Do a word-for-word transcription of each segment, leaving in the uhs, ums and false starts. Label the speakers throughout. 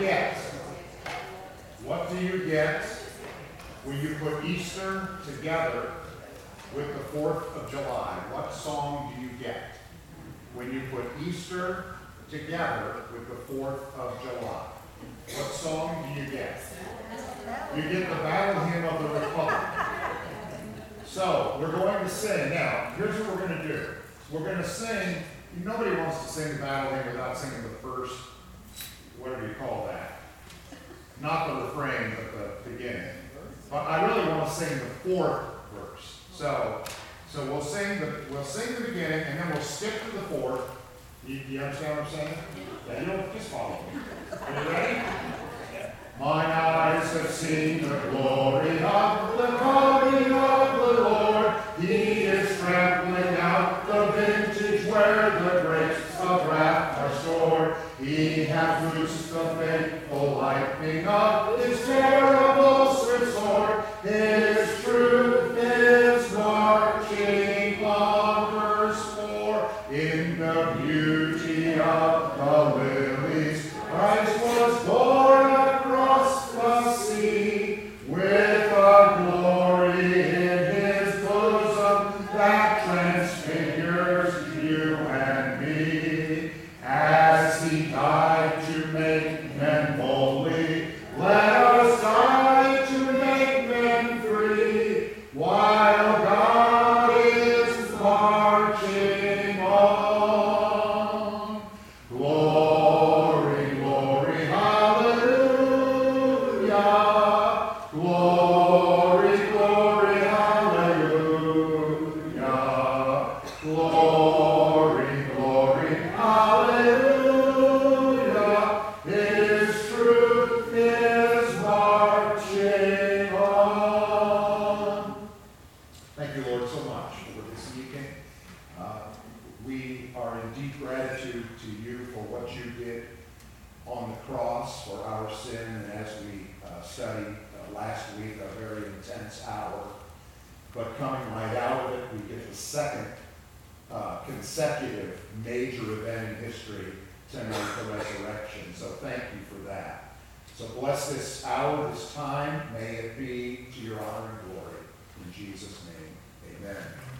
Speaker 1: get? What do you get when you put Easter together with the fourth of July? What song do you get when you put Easter together with the fourth of July? What song do you get? You get the Battle Hymn of the Republic. So, we're going to sing. Now, here's what we're going to do. We're going to sing. Nobody wants to sing the Battle Hymn without singing the first, whatever you call that. Not the refrain, but the beginning. But I really want to sing the fourth verse. So, so we'll sing the we'll sing the beginning, and then we'll skip to the fourth. You, you understand what I'm saying? Yeah, you don't just follow me. Are you ready? Mine eyes have seen the glory of the coming of the Lord. He is trampling out the vintage where the grapes of wrath are stored. He hath loosed the faithful lightning of his terrible sword. His truth is marching onwards for in the beauty of the lilies. Christ was born across the sea with a glory in his bosom that transfigures you and me. As he died to make men holy, let us die to make men free, while God is marching on. Glory, glory, hallelujah. Glory, glory, hallelujah. Glory, glory, hallelujah. His truth is marching on. Thank you, Lord, so much for this evening. Uh, we are in deep gratitude to you for what you did on the cross for our sin, and as we uh, studied uh, last week, a very intense hour. But coming right out of it, we get the second uh, consecutive major event in history tonight, the resurrection. So thank you for that. So bless this hour, this time. May it be to your honor and glory. In Jesus' name, amen.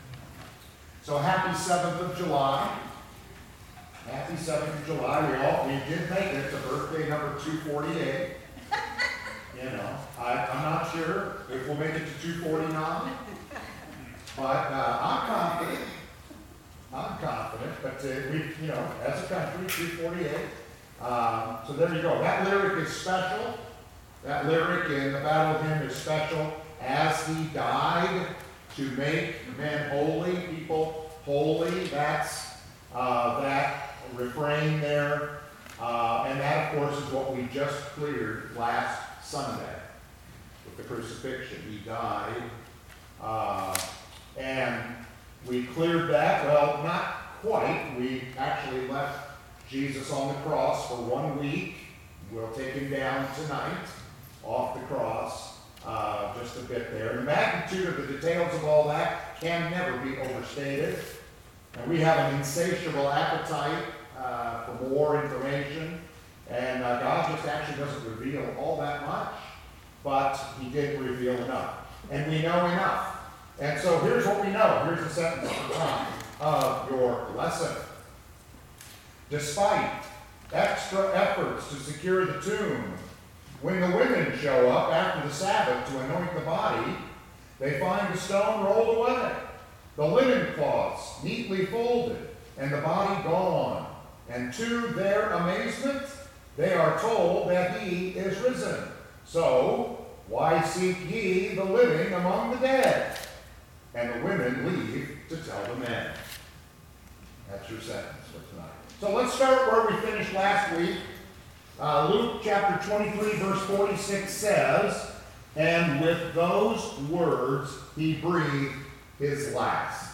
Speaker 1: So happy seventh of July. Happy seventh of July. We all, we did make it to birthday number two forty-eight. You know, I, I'm not sure if we'll make it to two forty-nine. But uh, I'm confident. I'm confident. But uh, we, you know, as a country, two forty-eight. Um, so there you go. That lyric is special. That lyric in the Battle Hymn is special. As he died to make men holy, people holy. That's uh, that refrain there. Uh, and that, of course, is what we just cleared last Sunday with the crucifixion. He died. Uh, and we cleared that. Well, not quite. We actually left Jesus on the cross for one week. We'll take him down tonight off the cross. Uh, just a bit there. The magnitude of the details of all that can never be overstated. And we have an insatiable appetite uh, for more information. And uh, God just actually doesn't reveal all that much. But he did reveal enough. And we know enough. And so here's what we know. Here's the sentence at the top of your lesson. Despite extra efforts to secure the tomb, when the women show up after the Sabbath to anoint the body, they find the stone rolled away, the linen cloths neatly folded, and the body gone. And to their amazement, they are told that he is risen. So, why seek ye the living among the dead? And the women leave to tell the men. That's your sentence for tonight. So let's start where we finished last week. Uh, Luke chapter twenty-three, verse forty-six says, and with those words he breathed his last.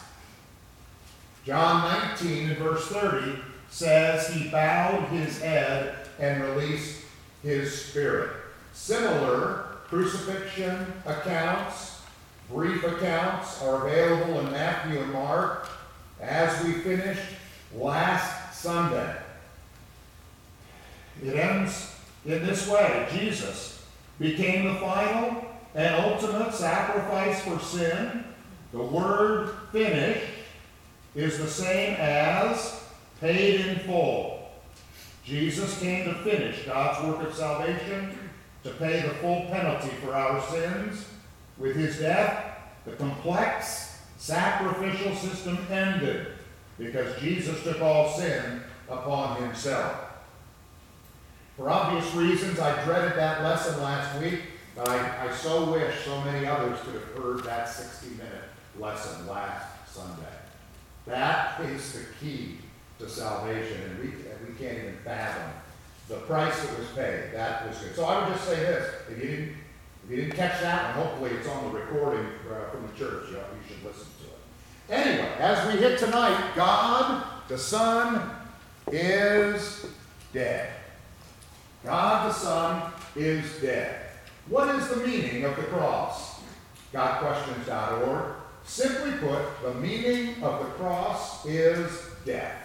Speaker 1: John nineteen, verse thirty, says he bowed his head and released his spirit. Similar crucifixion accounts, brief accounts, are available in Matthew and Mark, as we finished last Sunday. It ends In this way, Jesus became the final and ultimate sacrifice for sin. The word finished is the same as paid in full. Jesus came to finish God's work of salvation, to pay the full penalty for our sins. With his death, the complex sacrificial system ended because Jesus took all sin upon himself. For obvious reasons, I dreaded that lesson last week, but I, I so wish so many others could have heard that sixty-minute lesson last Sunday. That is the key to salvation, and we, we can't even fathom the price that was paid. That was good. So I would just say this: if you didn't, if you didn't catch that, and hopefully it's on the recording uh, from the church, you, know, you should listen to it. Anyway, as we hit tonight, God the Son is dead. God the Son is dead. What is the meaning of the cross? God Questions dot org. Simply put, the meaning of the cross is death.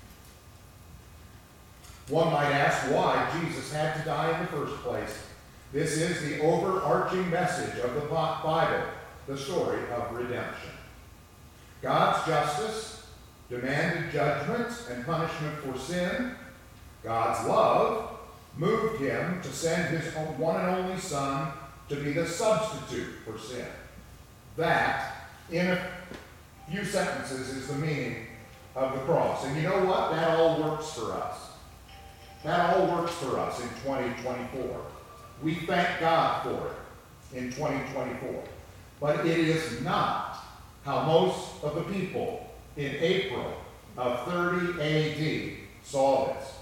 Speaker 1: One might ask why Jesus had to die in the first place. This is the overarching message of the Bible, the story of redemption. God's justice demanded judgment and punishment for sin. God's love moved him to send his one and only Son to be the substitute for sin. That, in a few sentences, is the meaning of the cross. And you know what? That all works for us. That all works for us in twenty twenty-four. We thank God for it in twenty twenty-four. But it is not how most of the people in April of thirty A D saw this.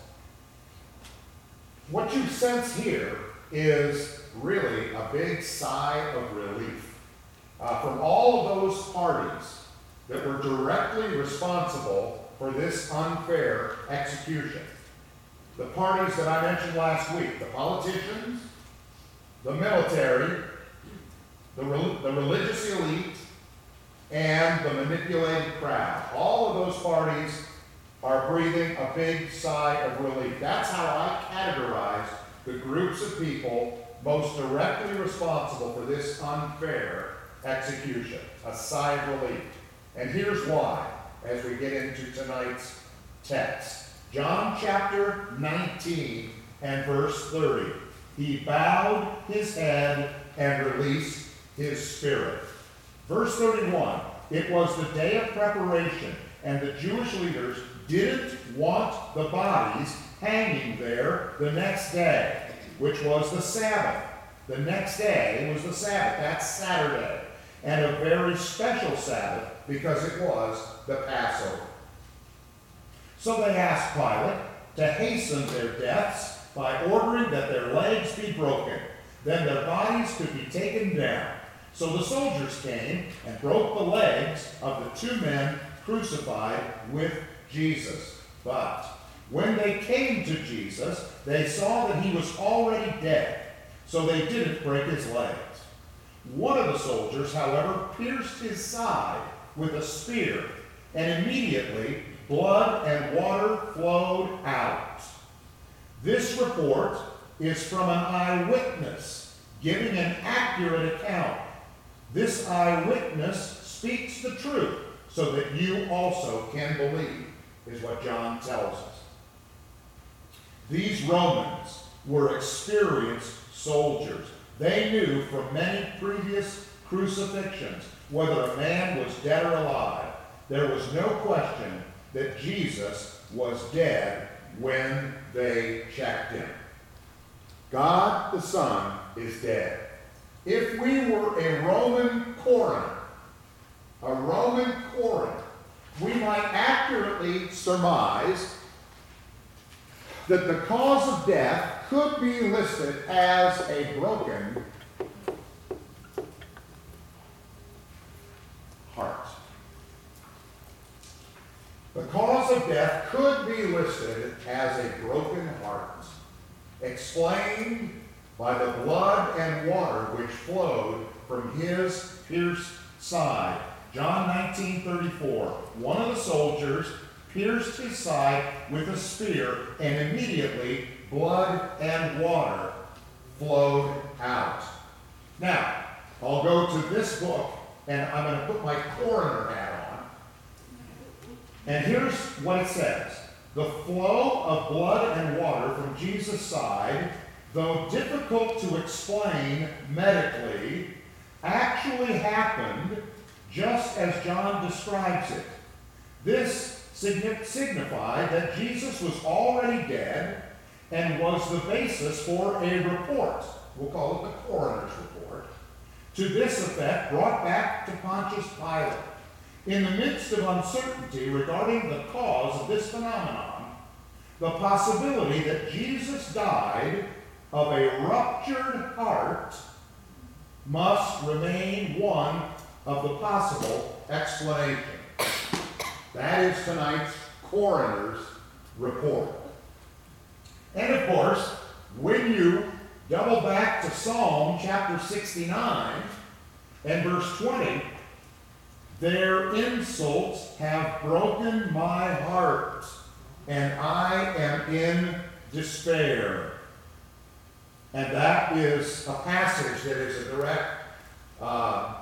Speaker 1: What you sense here is really a big sigh of relief uh, from all of those parties that were directly responsible for this unfair execution. The parties that I mentioned last week, the politicians, the military, the, re- the religious elite, and the manipulated crowd. All of those parties are breathing a big sigh of relief. That's how I categorize the groups of people most directly responsible for this unfair execution. A sigh of relief. And here's why, as we get into tonight's text. John chapter nineteen and verse thirty. He bowed his head and released his spirit. Verse thirty-one. It was the day of preparation, and the Jewish leaders didn't want the bodies hanging there the next day, which was the Sabbath. The next day was the Sabbath. That's Saturday. And a very special Sabbath because it was the Passover. So they asked Pilate to hasten their deaths by ordering that their legs be broken. Then their bodies could be taken down. So the soldiers came and broke the legs of the two men crucified with Jesus. But when they came to Jesus, they saw that he was already dead, so they didn't break his legs. One of the soldiers, however, pierced his side with a spear, and immediately blood and water flowed out. This report is from an eyewitness giving an accurate account. This eyewitness speaks the truth so that you also can believe, is what John tells us. These Romans were experienced soldiers. They knew from many previous crucifixions whether a man was dead or alive. There was no question that Jesus was dead when they checked him. God the Son is dead. If we were a Roman coroner, a Roman coroner, we might accurately surmise that the cause of death could be listed as a broken heart. The cause of death could be listed as a broken heart, explained by the blood and water which flowed from his pierced side. John nineteen thirty-four. One of the soldiers pierced his side with a spear, and immediately blood and water flowed out. Now, I'll go to this book, and I'm going to put my coroner hat on. And here's what it says. The flow of blood and water from Jesus' side, though difficult to explain medically, actually happened just as John describes it. This signified that Jesus was already dead and was the basis for a report. We'll call it the coroner's report. To this effect, brought back to Pontius Pilate. In the midst of uncertainty regarding the cause of this phenomenon, the possibility that Jesus died of a ruptured heart must remain one of the possible explanations. That is tonight's coroner's report. And of course, when you double back to Psalm chapter sixty-nine and verse twenty, their insults have broken my heart, and I am in despair. And that is a passage that is a direct uh,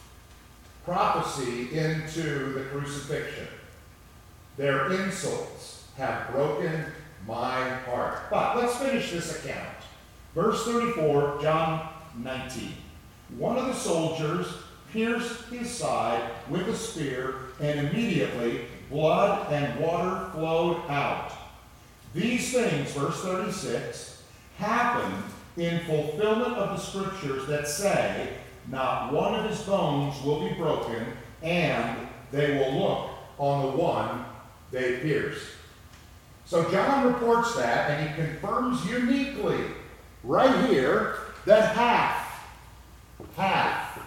Speaker 1: prophecy into the crucifixion. Their insults have broken my heart. But let's finish this account. Verse thirty-four, John nineteen. One of the soldiers pierced his side with a spear, and immediately blood and water flowed out. These things, verse thirty-six, happened in fulfillment of the scriptures that say, not one of his bones will be broken, and they will look on the one they pierced. So John reports that, and he confirms uniquely, right here, that half, half,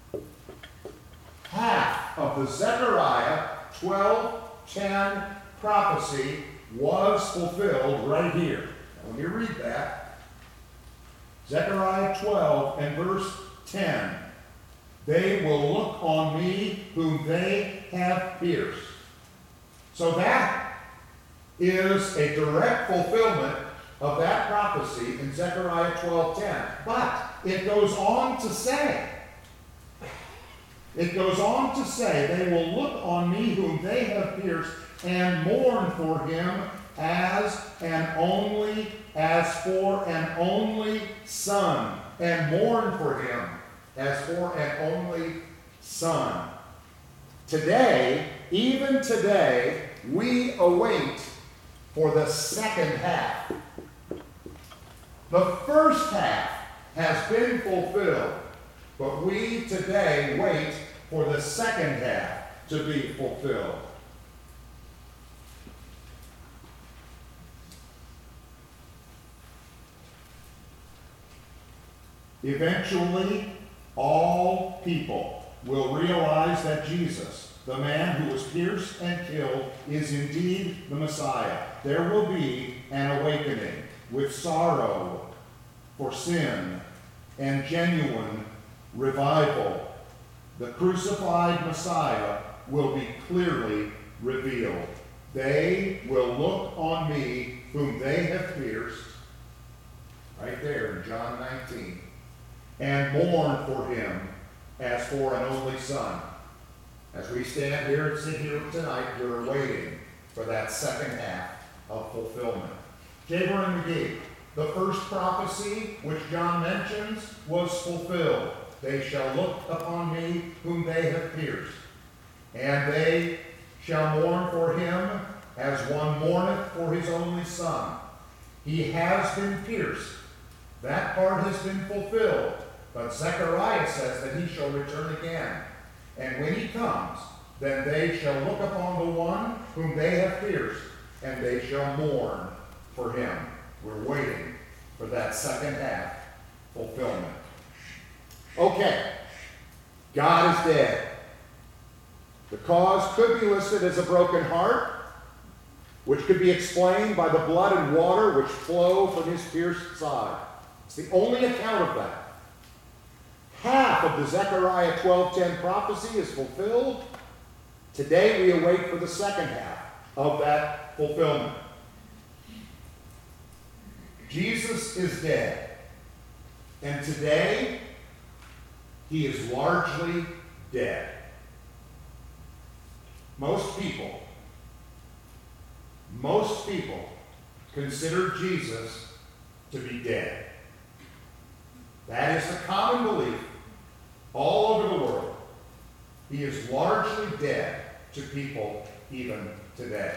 Speaker 1: half of the Zechariah twelve ten prophecy was fulfilled right here. Now, when you read that, Zechariah twelve and verse ten, they will look on me whom they have pierced. So that is a direct fulfillment of that prophecy in Zechariah twelve ten. But it goes on to say, it goes on to say, they will look on me whom they have pierced and mourn for him as an only, as for an only son, and mourn for him as for an only son. Today, even today, we await for the second half. The first half has been fulfilled, but we today wait for the second half to be fulfilled. Eventually, all people will realize that Jesus, the man who was pierced and killed, is indeed the Messiah. There will be an awakening with sorrow for sin and genuine revival. The crucified Messiah will be clearly revealed. They will look on me whom they have pierced, right there in John nineteen, and mourn for him as for an only son. As we stand here and sit here tonight, we're waiting for that second half of fulfillment. Jaber and McGee, the first prophecy which John mentions was fulfilled. They shall look upon me whom they have pierced, and they shall mourn for him as one mourneth for his only son. He has been pierced. That part has been fulfilled. But Zechariah says that he shall return again. And when he comes, then they shall look upon the one whom they have pierced, and they shall mourn for him. We're waiting for that second half fulfillment. Okay, God is dead. The cause could be listed as a broken heart, which could be explained by the blood and water which flow from his pierced side. It's the only account of that. Half of the Zechariah twelve ten prophecy is fulfilled. Today we await for the second half of that fulfillment. Jesus is dead. And today, he is largely dead. Most people, most people consider Jesus to be dead. That is the common belief all over the world. He is largely dead to people even today.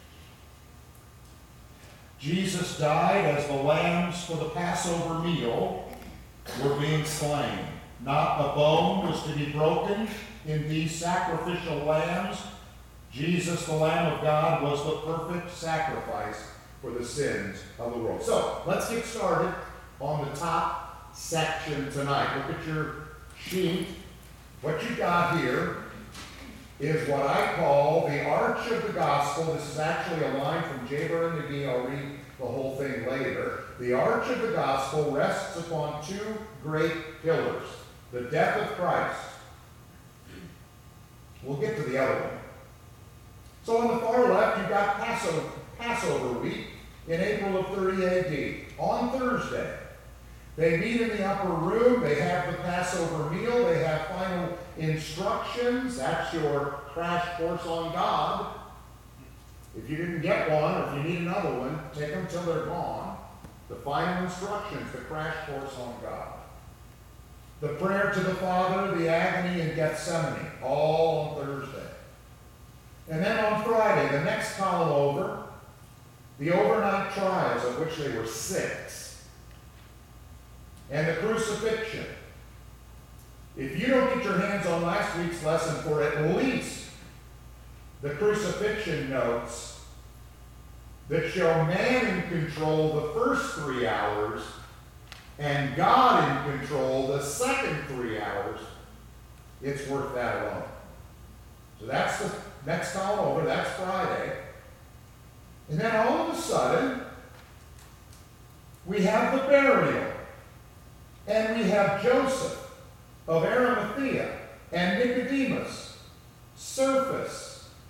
Speaker 1: Jesus died as the lambs for the Passover meal were being slain. Not a bone was to be broken in these sacrificial lambs. Jesus, the Lamb of God, was the perfect sacrifice for the sins of the world. So, let's get started on the top section tonight. Look at your sheet. What you got here is what I call the arch of the gospel. This is actually a line from Jaber and McGee. I'll read the whole thing later. The arch of the gospel rests upon two great pillars: the death of Christ. We'll get to the other one. So on the far left, you've got Passover, Passover week in April of thirty A D. On Thursday, they meet in the upper room. They have the Passover meal. They have final instructions. That's your crash course on God. If you didn't get one, or if you need another one, take them till they're gone. The final instructions, the crash course on God. The prayer to the Father, the agony in Gethsemane, all on Thursday. And then on Friday, the next column over, the overnight trials, of which there were six, and the crucifixion. If you don't get your hands on last week's lesson for at least the crucifixion notes that show man in control the first three hours and God in control the second three hours, it's worth that alone. So that's the next column over. That's Friday. And then all of a sudden, we have the burial. And we have Joseph of Arimathea and Nicodemus surface.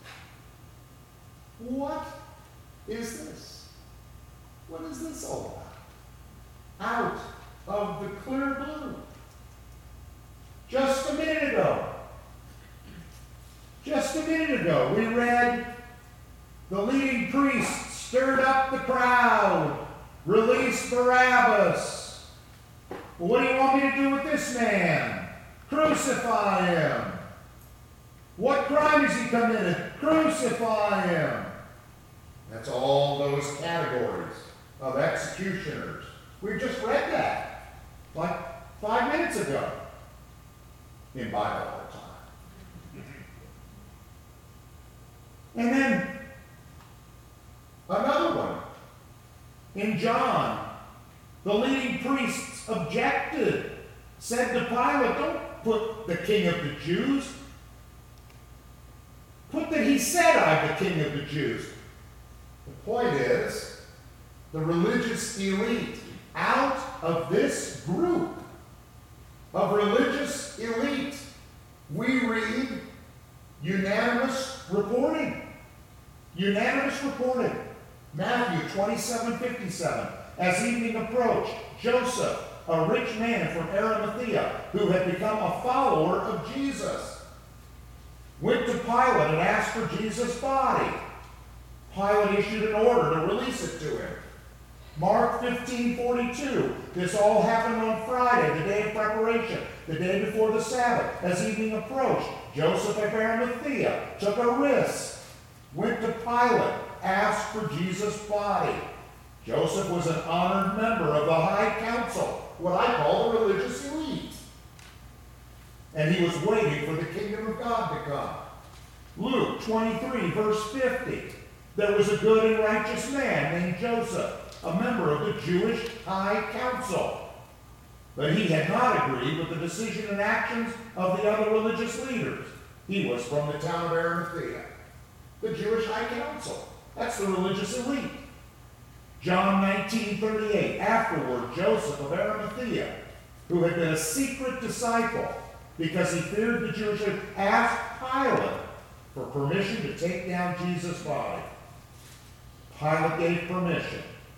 Speaker 1: What is this? What is this all about? Out of the clear blue. Just a minute ago. Just a minute ago, we read the leading priest stirred up the crowd, released Barabbas. Well, what do you want me to do with this man? Crucify him. What crime has he committed? Crucify him. That's all those categories of executioners. We've just read that like five minutes ago in Bible all the time. And then another one. In John, the leading priests objected, said to Pilate, don't put the king of the Jews. Put that he said, I'm the king of the Jews. The point is, the religious elite, out of this group of religious elite, we read unanimous reporting. Unanimous reporting. Matthew twenty-seven fifty-seven. As evening approached, Joseph, a rich man from Arimathea, who had become a follower of Jesus, went to Pilate and asked for Jesus' body. Pilate issued an order to release it to him. Mark fifteen forty-two. This all happened on Friday, the day of preparation, the day before the Sabbath. As evening approached, Joseph of Arimathea took a risk, went to Pilate, asked for Jesus' body. Joseph was an honored member of the high council, what I call the religious elite. And he was waiting for the kingdom of God to come. Luke twenty-three, verse fifty. There was a good and righteous man named Joseph, a member of the Jewish high council. But he had not agreed with the decision and actions of the other religious leaders. He was from the town of Arimathea, the Jewish high council. That's the religious elite. John nineteen thirty-eight. Afterward, Joseph of Arimathea, who had been a secret disciple because he feared the Jewish elite, asked Pilate for permission to take down Jesus' body. Pilate gave permission.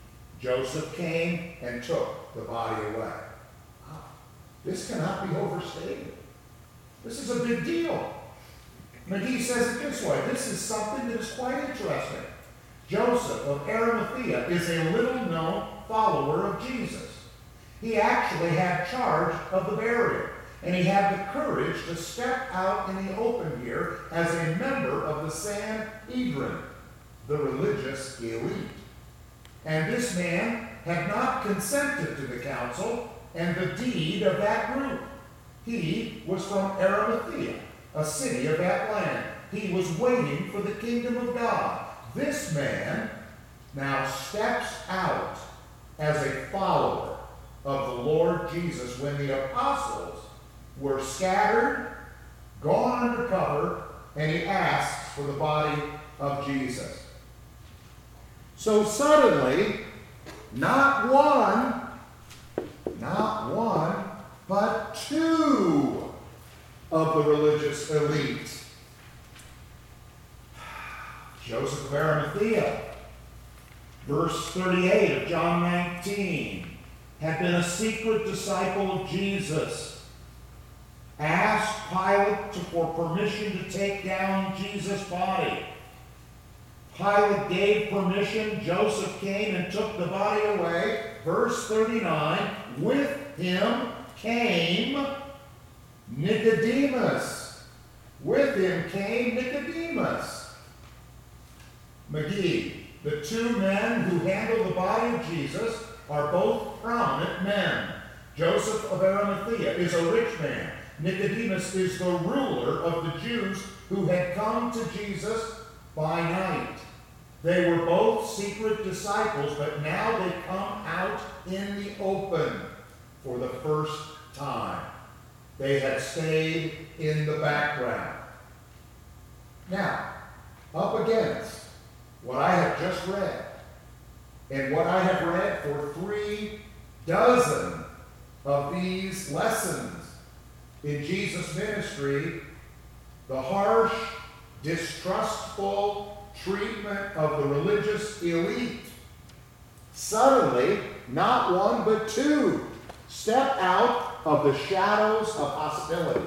Speaker 1: Joseph came and took the body away. Wow. This cannot be overstated. This is a big deal. McGee says it this way. This is something that is quite interesting. Joseph of Arimathea is a little-known follower of Jesus. He actually had charge of the burial, and he had the courage to step out in the open here as a member of the Sanhedrin, the religious elite. And this man had not consented to the council and the deed of that group. He was from Arimathea, a city of that land. He was waiting for the kingdom of God. This man now steps out as a follower of the Lord Jesus when the apostles were scattered, gone undercover, and he asks for the body of Jesus. So suddenly, not one, not one, but two of the religious elite, Joseph of Arimathea, verse thirty-eight of John nineteen, had been a secret disciple of Jesus, asked Pilate to, for permission to take down Jesus' body. Pilate gave permission. Joseph came and took the body away. Verse thirty-nine, with him came Nicodemus. With him came Nicodemus. McGee, the two men who handled the body of Jesus are both prominent men. Joseph of Arimathea is a rich man. Nicodemus is the ruler of the Jews who had come to Jesus by night. They were both secret disciples, but now they come out in the open for the first time. They had stayed in the background. Now, up against what I have just read, and what I have read for three dozen of these lessons in Jesus' ministry, the harsh, distrustful treatment of the religious elite, suddenly, not one but two step out of the shadows of hostility.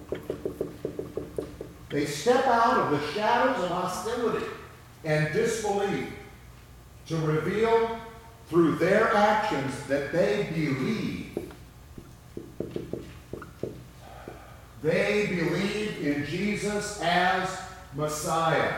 Speaker 1: They step out of the shadows of hostility and disbelief to reveal through their actions that they believe. They believe in Jesus as Messiah.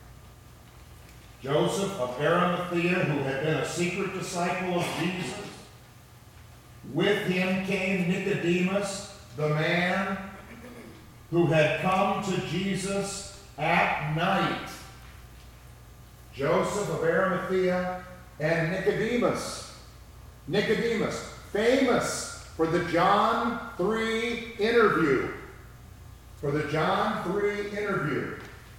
Speaker 1: Joseph of Arimathea, who had been a secret disciple of Jesus. With him came Nicodemus, the man who had come to Jesus at night. Joseph of Arimathea and Nicodemus. Nicodemus, famous for the John three interview. For the John three interview.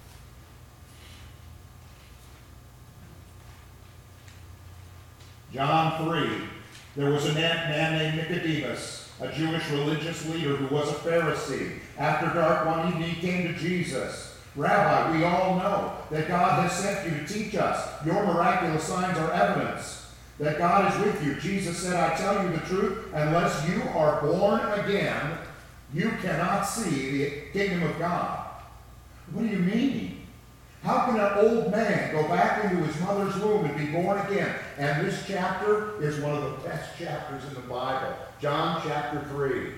Speaker 1: John three, there was a man named Nicodemus, a Jewish religious leader who was a Pharisee. After dark one evening he came to Jesus. Rabbi, we all know that God has sent you to teach us. Your miraculous signs are evidence that God is with you. Jesus said, I tell you the truth, unless you are born again, you cannot see the kingdom of God. What do you mean? How can an old man go back into his mother's womb and be born again? And this chapter is one of the best chapters in the Bible. John chapter three.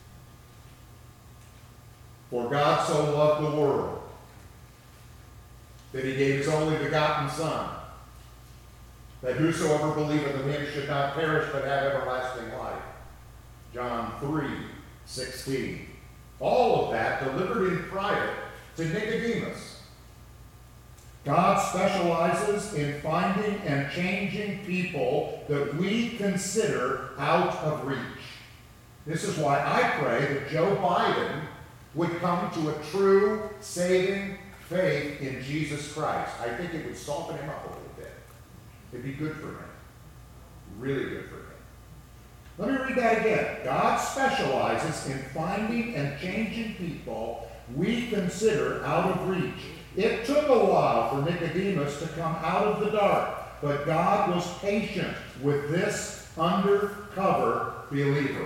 Speaker 1: For God so loved the world that he gave his only begotten Son, that whosoever believeth in him should not perish but have everlasting life. John three sixteen. All of that delivered in private to Nicodemus. God specializes in finding and changing people that we consider out of reach. This is why I pray that Joe Biden would come to a true, saving faith in Jesus Christ. I think it would soften him up a little bit. It'd be good for him. Really good for him. Let me read that again. God specializes in finding and changing people we consider out of reach. It took a while for Nicodemus to come out of the dark, but God was patient with this undercover believer.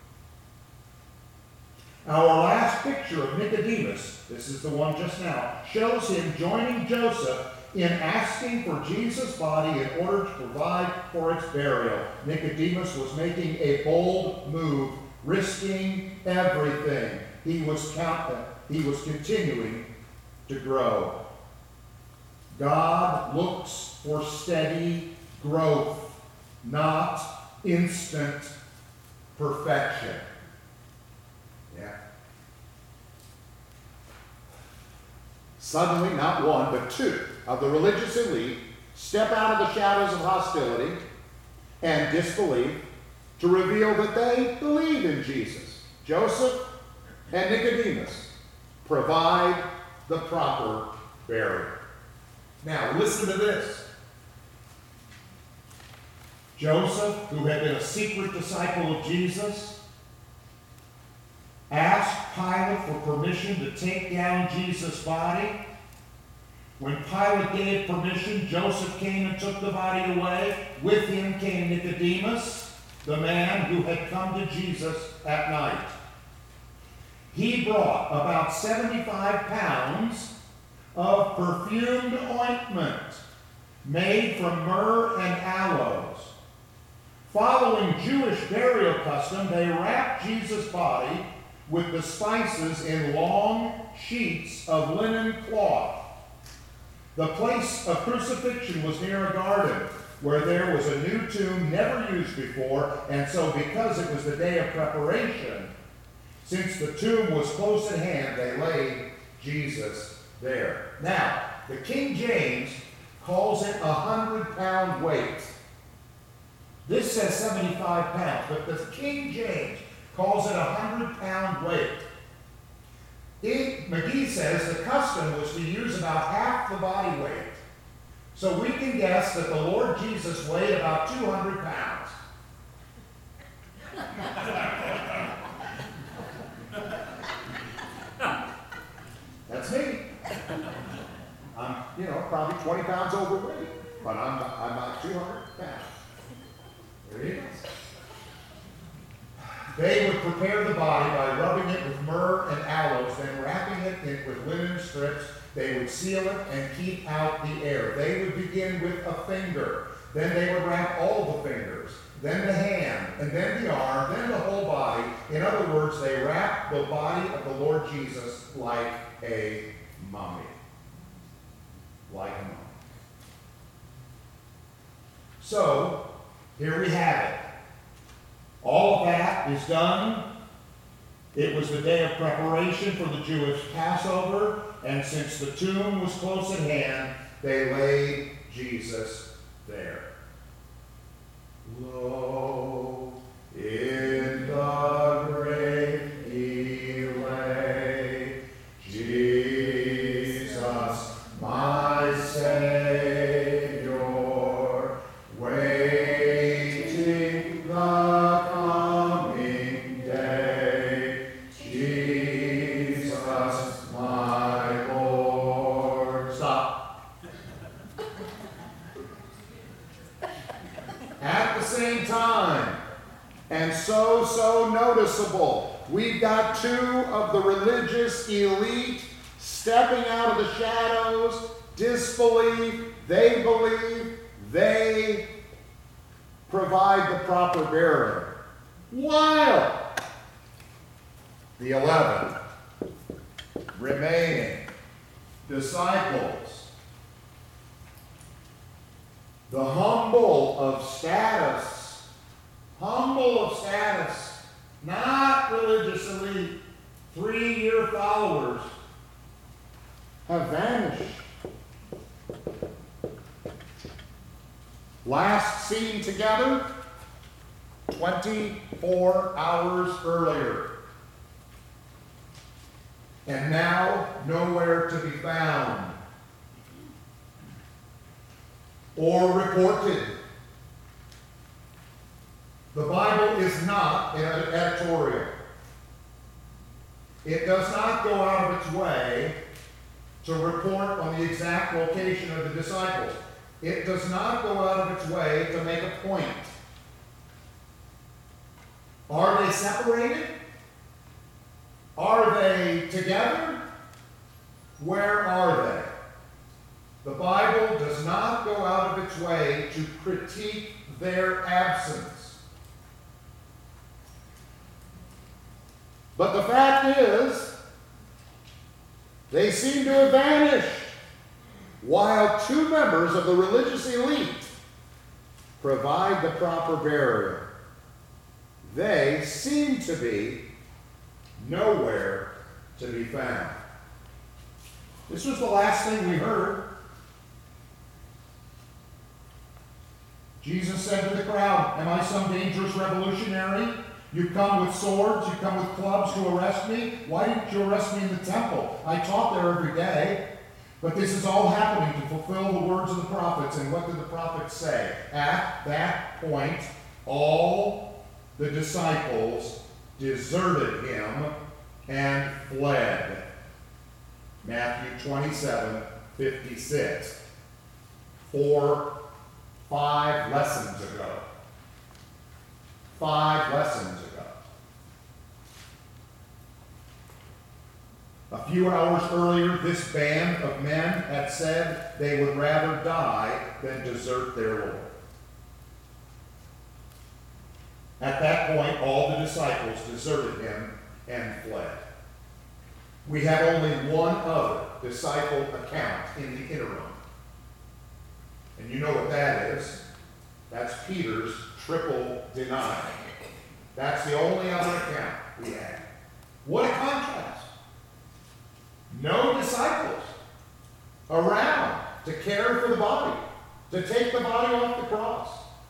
Speaker 1: Our last picture of Nicodemus, this is the one just now, shows him joining Joseph in asking for Jesus' body in order to provide for its burial. Nicodemus was making a bold move, risking everything. He was count- he was continuing to grow. God looks for steady growth, not instant perfection. Yeah. Suddenly, not one, but two of the religious elite step out of the shadows of hostility and disbelief to reveal that they believe in Jesus. Joseph and Nicodemus provide the proper burial. Now, listen to this. Joseph, who had been a secret disciple of Jesus, asked Pilate for permission to take down Jesus' body. When Pilate gave permission, Joseph came and took the body away. With him came Nicodemus, the man who had come to Jesus at night. He brought about seventy-five pounds of perfumed ointment made from myrrh and aloes. Following Jewish burial custom, they wrapped Jesus' body with the spices in long sheets of linen cloth. The place of crucifixion was near a garden where there was a new tomb never used before, and so because it was the day of preparation, since the tomb was close at hand, they laid Jesus there. Now, the King James calls it a hundred-pound weight. This says seventy-five pounds, but the King James calls it a hundred-pound weight. It, McGee says the custom was to use about half the body weight. So we can guess that the Lord Jesus weighed about two hundred pounds. That's me. I'm, you know, probably twenty pounds overweight, but I'm, I'm about two hundred pounds. There he is. They would prepare the body by rubbing it with myrrh and aloes, then wrapping it in with linen strips. They would seal it and keep out the air. They would begin with a finger. Then they would wrap all the fingers, then the hand, and then the arm, then the whole body. In other words, they wrapped the body of the Lord Jesus like a mummy. Like a mummy. So, here we have it. All of that is done. It was the day of preparation for the Jewish Passover, and since the tomb was close at hand, they laid Jesus there. Lo, in the grave he lay, Jesus, my Savior, waiting the and so, so noticeable. We've got two of the religious elite stepping out of the shadows, disbelief, they believe, they provide the proper burial. While the eleven remaining disciples, the humble of status, humble of status, not religious elite, three-year followers, have vanished. Last seen together, twenty-four hours earlier. And now nowhere to be found or reported. The Bible is not an editorial. It does not go out of its way to report on the exact location of the disciples. It does not go out of its way to make a point. Are they separated? Are they together? Where are they? The Bible does not go out of its way to critique their absence. But the fact is, they seem to have vanished, while two members of the religious elite provide the proper burial. They seem to be nowhere to be found. This was the last thing we heard. Jesus said to the crowd, "Am I some dangerous revolutionary? You come with swords, you come with clubs to arrest me. Why didn't you arrest me in the temple? I taught there every day." But this is all happening to fulfill the words of the prophets. And what did the prophets say? At that point, all the disciples deserted him and fled. Matthew twenty-seven, fifty-six. Four, five lessons ago. Five lessons ago. A few hours earlier, this band of men had said they would rather die than desert their Lord. At that point, all the disciples deserted him and fled. We have only one other disciple account in the interim. And you know what that is. That's Peter's triple denial. That's the only other account we have. What a contrast. No disciples around to care for the body, to take the body off the cross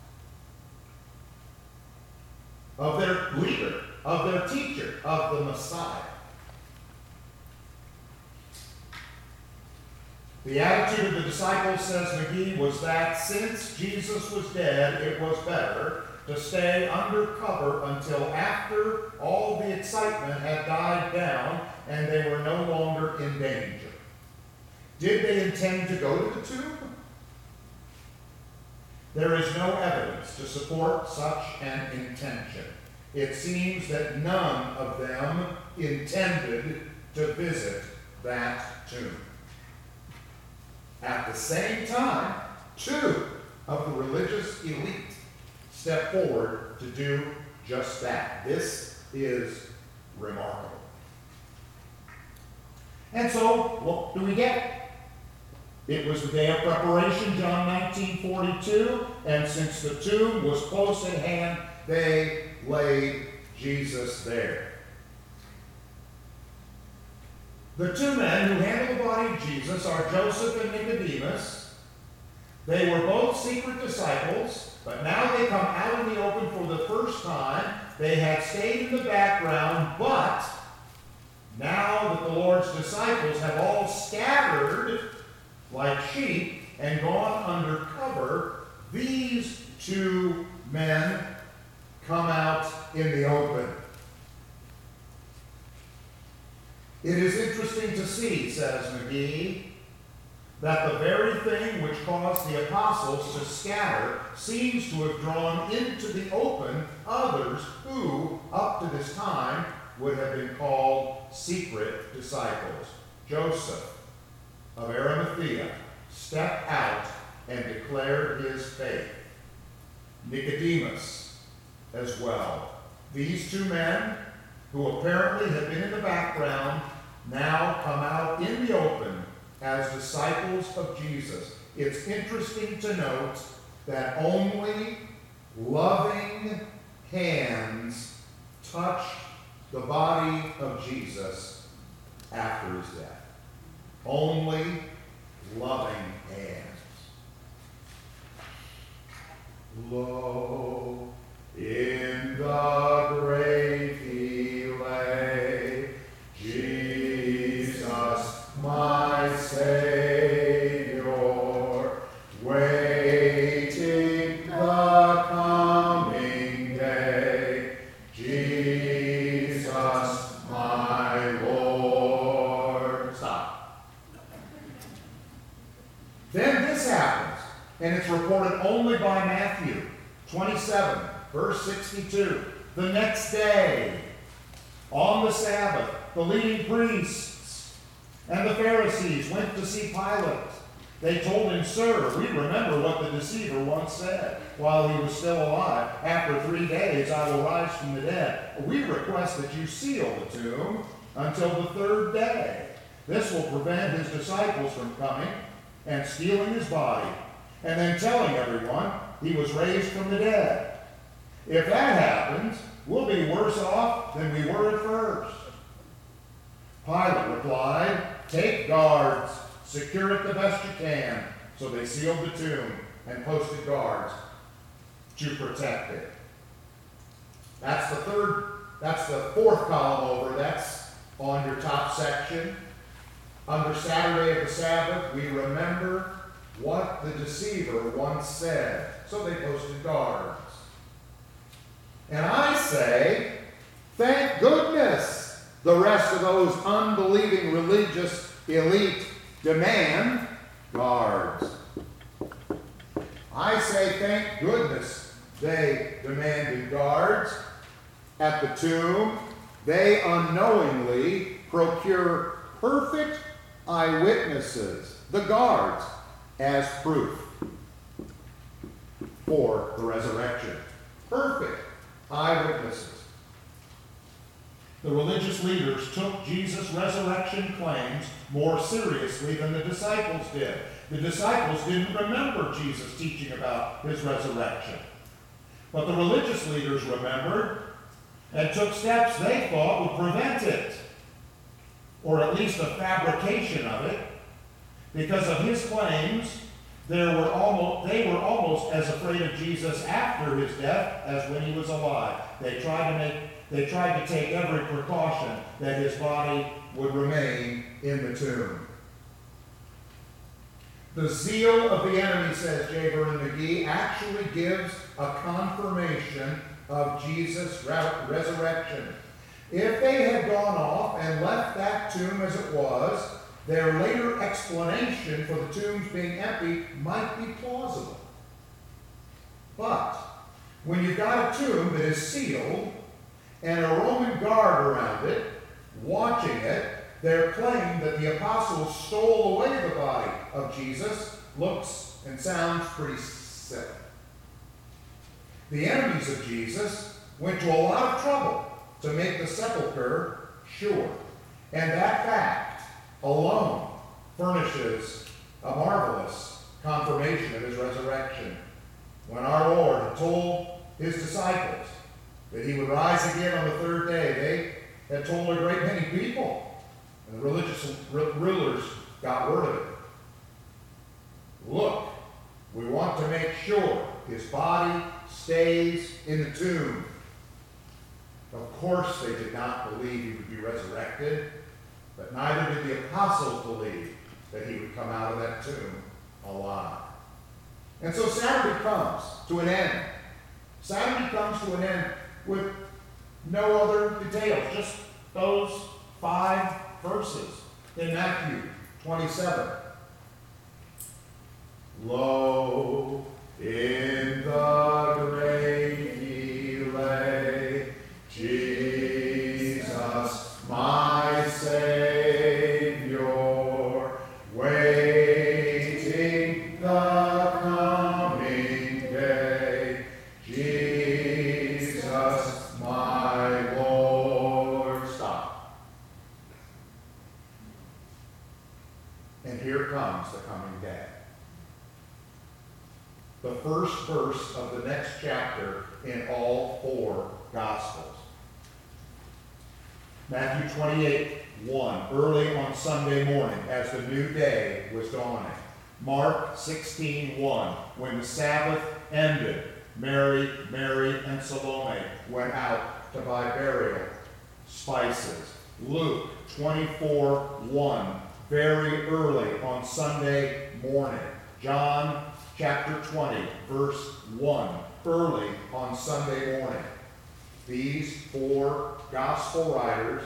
Speaker 1: of their leader, of their teacher, of the Messiah. The attitude of the disciples, says McGee, was that since Jesus was dead, it was better to stay under cover until after all the excitement had died down and they were no longer in danger. Did they intend to go to the tomb? There is no evidence to support such an intention. It seems that none of them intended to visit that tomb. At the same time, two of the religious elite step forward to do just that. This is remarkable. And so, what do we get? It was the day of preparation, John nineteen forty-two, and since the tomb was close at hand, they laid Jesus there. The two men who handled the body of Jesus are Joseph and Nicodemus. They were both secret disciples, but now they come out in the open for the first time. They had stayed in the background, but now that the Lord's disciples have all scattered like sheep and gone under cover, these two men come out in the open. It is interesting to see, says McGee, that the very thing which caused the apostles to scatter seems to have drawn into the open others who, up to this time, would have been called secret disciples. Joseph of Arimathea stepped out and declared his faith. Nicodemus as well. These two men, who apparently had been in the background, now come out in the open as disciples of Jesus. It's interesting to note that only loving hands touched the body of Jesus after his death. Only loving hands. Lo, in the grave he lay, Jesus, my Savior, waiting the coming day. Jesus, my Lord. Stop. Then this happens. An twenty-seven, verse sixty-two. The next day, on the Sabbath, the leading priests and the Pharisees went to see Pilate. They told him, "Sir, we remember what the deceiver once said while he was still alive. After three days I will rise from the dead. We request that you seal the tomb until the third day. This will prevent his disciples from coming and stealing his body, and then telling everyone he was raised from the dead. If that happens, we'll be worse off than we were at first." Pilate replied, "Take guards. Secure it the best you can." So they sealed the tomb and posted guards to protect it. That's the third, that's the fourth column over. That's on your top section. Under Saturday of the Sabbath, we remember what the deceiver once said. So they posted guards. And I say, thank goodness the rest of those unbelieving religious elite demand guards. I say thank goodness they demanded guards. At the tomb, they unknowingly procure perfect eyewitnesses, the guards, as proof for the resurrection. Perfect eyewitnesses. The religious leaders took Jesus' resurrection claims more seriously than the disciples did. The disciples didn't remember Jesus teaching about his resurrection. But the religious leaders remembered and took steps they thought would prevent it, or at least a fabrication of it. Because of his claims, there were almost, they were almost as afraid of Jesus after his death as when he was alive. They tried to make They tried to take every precaution that his body would remain in the tomb. The zeal of the enemy, says J. Vernon McGee, actually gives a confirmation of Jesus' resurrection. If they had gone off and left that tomb as it was, their later explanation for the tombs being empty might be plausible. But when you've got a tomb that is sealed, and a Roman guard around it, watching it, their claim that the apostles stole away the body of Jesus looks and sounds pretty silly. The enemies of Jesus went to a lot of trouble to make the sepulchre sure. And that fact alone furnishes a marvelous confirmation of his resurrection. When our Lord had told his disciples that he would rise again on the third day, they had told a great many people. And the religious rulers got word of it. Look, we want to make sure his body stays in the tomb. Of course they did not believe he would be resurrected, but neither did the apostles believe that he would come out of that tomb alive. And so Saturday comes to an end. Saturday comes to an end with no other details, just those five verses in Matthew twenty-seven. Lo, in the grave he lay, Jesus, my Savior, waiting the coming day. Jesus, my Lord. Stop. And here comes the coming day. The first verse of the next chapter in all four Gospels. Matthew twenty-eight, one, early on Sunday morning as the new day was dawning. Mark sixteen, one, when the Sabbath ended, Mary, Mary, and Salome went out to buy burial spices. Luke twenty-four, one, very early on Sunday morning. John chapter twenty, verse one, early on Sunday morning. These four gospel writers,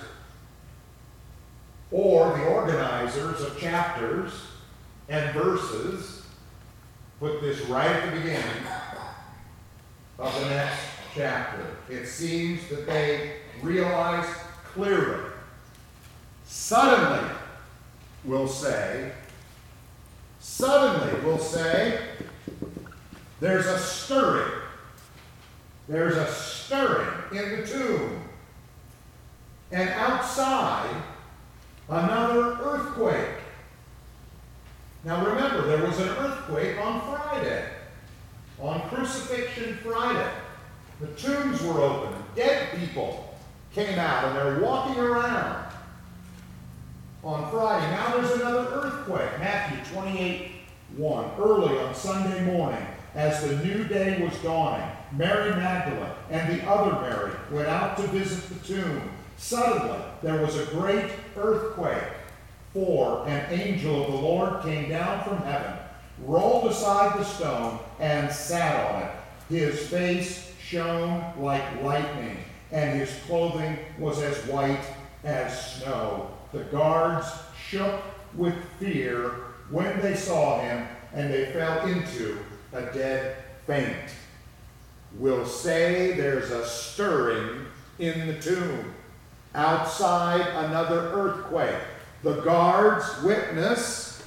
Speaker 1: or the organizers of chapters and verses, put this right at the beginning. of the next chapter. It seems that they realize clearly. Suddenly, we'll say, suddenly, we'll say, there's a stirring. There's a stirring in the tomb. And outside, another earthquake. Now remember, there was an earthquake on Friday, on Crucifixion Friday. The tombs were open. Dead people came out, and they're walking around on Friday. Now there's another earthquake. Matthew twenty-eight one. Early on Sunday morning, as the new day was dawning, Mary Magdalene and the other Mary went out to visit the tomb. Suddenly, there was a great earthquake, for an angel of the Lord came down from heaven, rolled aside the stone, and sat on it. His face shone like lightning, and his clothing was as white as snow. The guards shook with fear when they saw him, and they fell into a dead faint. We'll say there's a stirring in the tomb. Outside, another earthquake. The guards witness,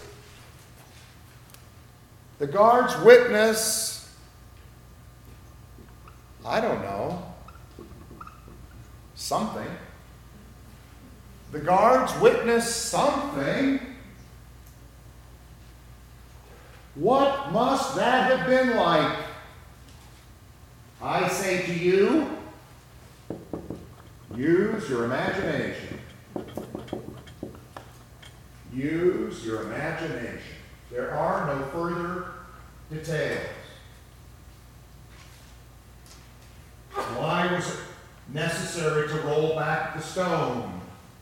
Speaker 1: the guards witness, I don't know, something. The guards witness something. What must that have been like? I say to you, use your imagination. Use your imagination. There are no further details. Why was it necessary to roll back the stone?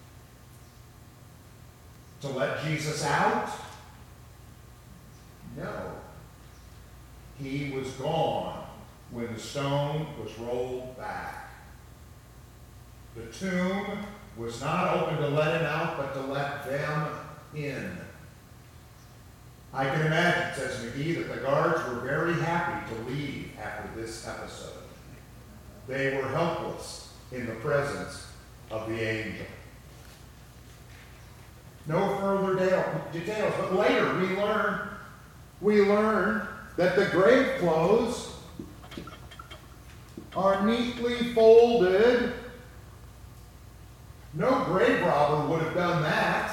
Speaker 1: To let Jesus out? No. He was gone when the stone was rolled back. The tomb was not open to let him out, but to let them in. I can imagine, says McGee, that the guards were very happy to leave after this episode. They were helpless in the presence of the angel. No further details, but later we learn, we learn that the grave clothes are neatly folded. No grave robber would have done that.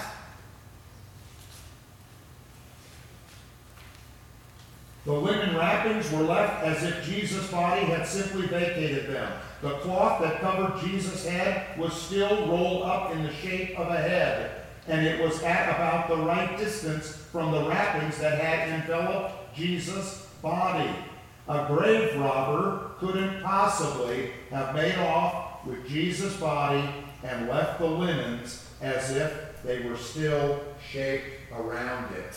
Speaker 1: The linen wrappings were left as if Jesus' body had simply vacated them. The cloth that covered Jesus' head was still rolled up in the shape of a head, and it was at about the right distance from the wrappings that had enveloped Jesus' body. A grave robber couldn't possibly have made off with Jesus' body and left the linens as if they were still shaped around it.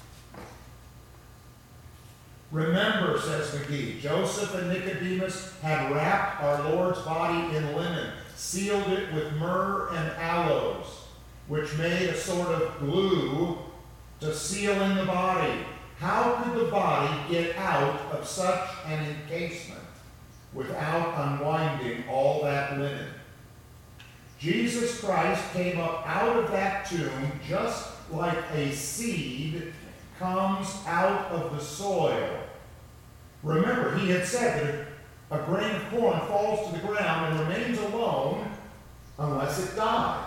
Speaker 1: Remember, says McGee, Joseph and Nicodemus had wrapped our Lord's body in linen, sealed it with myrrh and aloes, which made a sort of glue to seal in the body. How could the body get out of such an encasement without unwinding all that linen? Jesus Christ came up out of that tomb just like a seed comes out of the soil. Remember, he had said that if a grain of corn falls to the ground and remains alone unless it dies,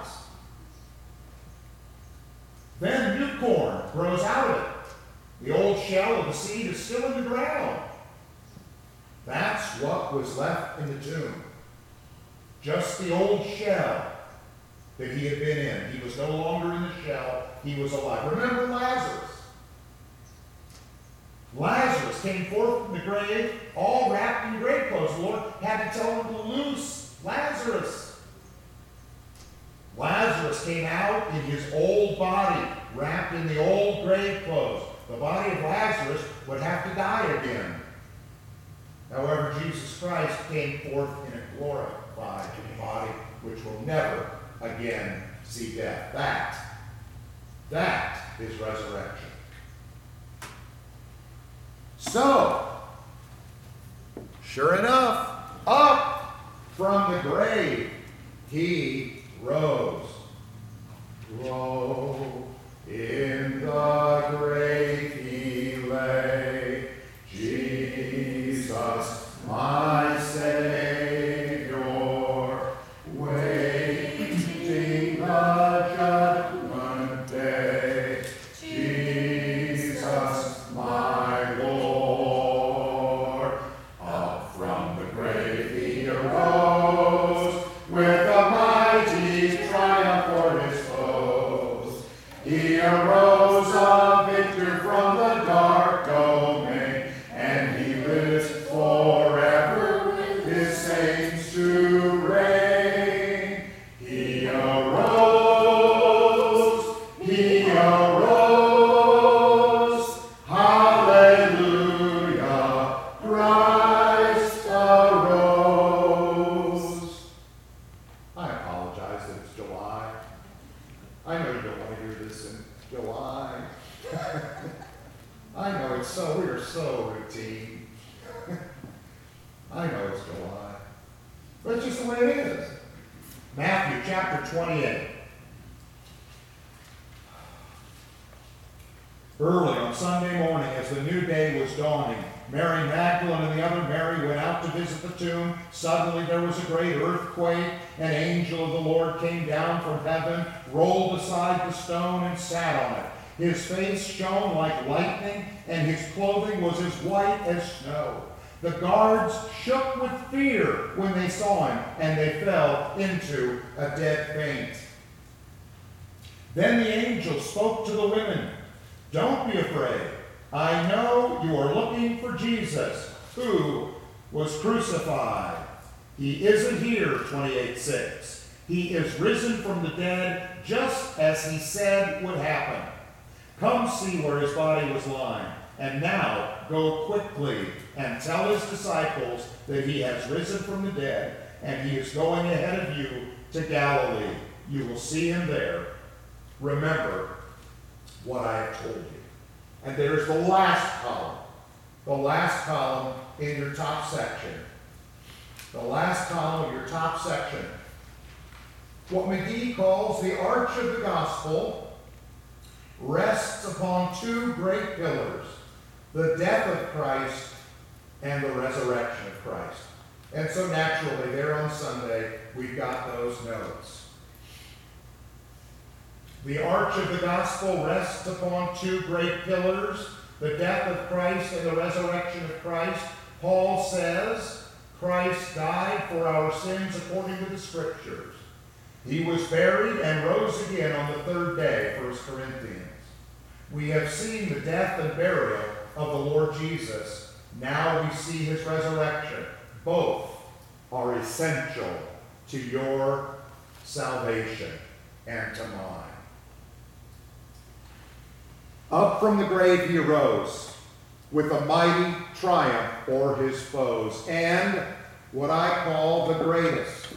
Speaker 1: then new corn grows out of it. The old shell of the seed is still in the ground. That's what was left in the tomb. Just the old shell that he had been in. He was no longer in the shell. He was alive. Remember Lazarus. Lazarus came forth from the grave, all wrapped in grave clothes. The Lord had to tell him to loose Lazarus. Lazarus came out in his old body, wrapped in the old grave clothes. The body of Lazarus would have to die again. However, Jesus Christ came forth in a glorified body, which will never again see death. That, that is resurrection. So, Sure enough, up from the grave he rose. Lo, in the grave he lay, Jesus, my Savior, waiting the judgment day. Jesus, my Lord, up from the grave he arose, with a mighty triumph for his foes. He arose a victor from the dark domain, and he lives forever with his saints to reign. He arose, he arose, hallelujah, Christ arose. I apologize that it's July. I know you don't want to hear this in July. I know it's so, we are so routine. I know it's July. But it's just the way it is. Matthew chapter twenty-eight. Early on Sunday morning, as the new day was dawning, Mary Magdalene and the other Mary went out to visit the tomb. Suddenly there was a great earthquake. An angel of the Lord came down from heaven, rolled aside the stone, and sat on it. His face shone like lightning, and his clothing was as white as snow. The guards shook with fear when they saw him, and they fell into a dead faint. Then the angel spoke to the women. Don't be afraid. I know you are looking for Jesus, who was crucified. He isn't here, twenty-eight six. He is risen from the dead, just as he said would happen. Come see where his body was lying. And now go quickly and tell his disciples that he has risen from the dead, and he is going ahead of you to Galilee. You will see him there. Remember what I have told you. And there's the last column. The last column in your top section. The last column of your top section. What McGee calls the arch of the gospel rests upon two great pillars: the death of Christ and the resurrection of Christ. And so naturally, there on Sunday, we've got those notes. The arch of the gospel rests upon two great pillars, the death of Christ and the resurrection of Christ. Paul says, Christ died for our sins according to the Scriptures. He was buried and rose again on the third day, First Corinthians. We have seen the death and burial of the Lord Jesus. Now we see his resurrection. Both are essential to your salvation and to mine. Up from the grave he arose with a mighty triumph o'er his foes, and what I call the greatest,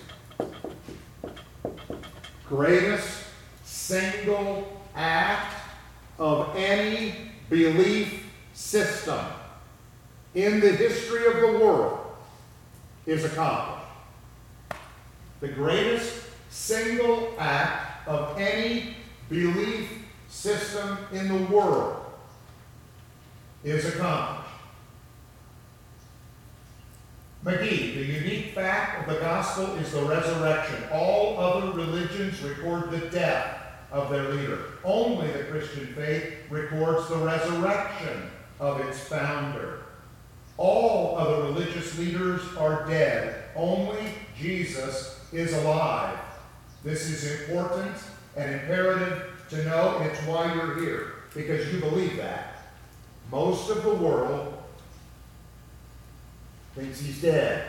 Speaker 1: greatest single act of any belief system in the history of the world is accomplished. The greatest single act of any belief system in the world is accomplished. McGee, the unique fact of the gospel is the resurrection. All other religions record the death of their leader. Only the Christian faith records the resurrection of its founder. All other religious leaders are dead. Only Jesus is alive. This is important and imperative to know, and it's why you're here, because you believe that. Most of the world thinks he's dead.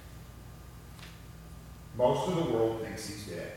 Speaker 1: Most of the world thinks he's dead.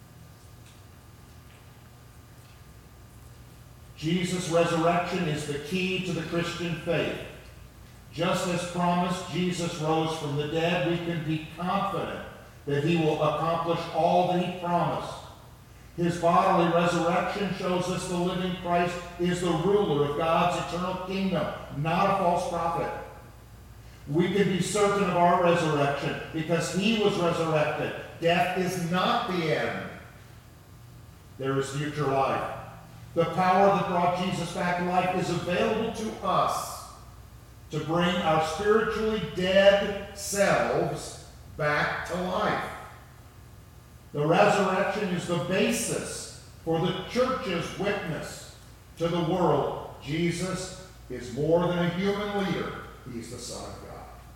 Speaker 1: Jesus' resurrection is the key to the Christian faith. Just as promised, Jesus rose from the dead. We can be confident that he will accomplish all that he promised. His bodily resurrection shows us the living Christ is the ruler of God's eternal kingdom, not a false prophet. We can be certain of our resurrection because he was resurrected. Death is not the end. There is future life. The power that brought Jesus back to life is available to us to bring our spiritually dead selves back to life. The resurrection is the basis for the church's witness to the world. Jesus is more than a human leader. He's the Son of God.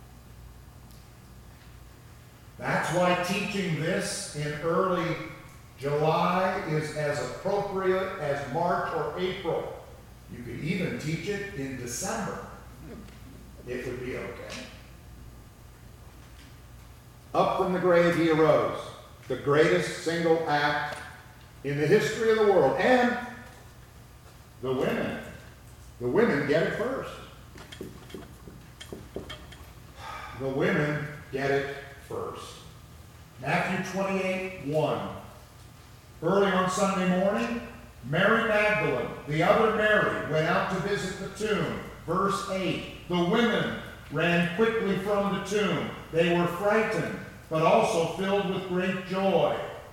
Speaker 1: That's why teaching this in early July is as appropriate as March or April. You could even teach it in December. It would be okay. Up from the grave he arose. The greatest single act in the history of the world. And the women. The women get it first. The women get it first. Matthew twenty-eight, one. Early on Sunday morning, Mary Magdalene, the other Mary, went out to visit the tomb. Verse eight. The women ran quickly from the tomb. They were frightened, but also filled with great joy.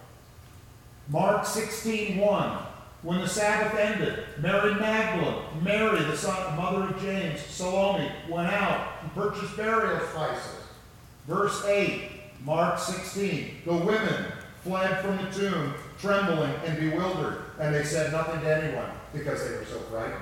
Speaker 1: Mark sixteen, one. When the Sabbath ended, Mary Magdalene, Mary, the son, mother of James, Salome, went out and purchased burial spices. Verse eight, Mark sixteen. The women fled from the tomb, trembling and bewildered, and they said nothing to anyone because they were so frightened.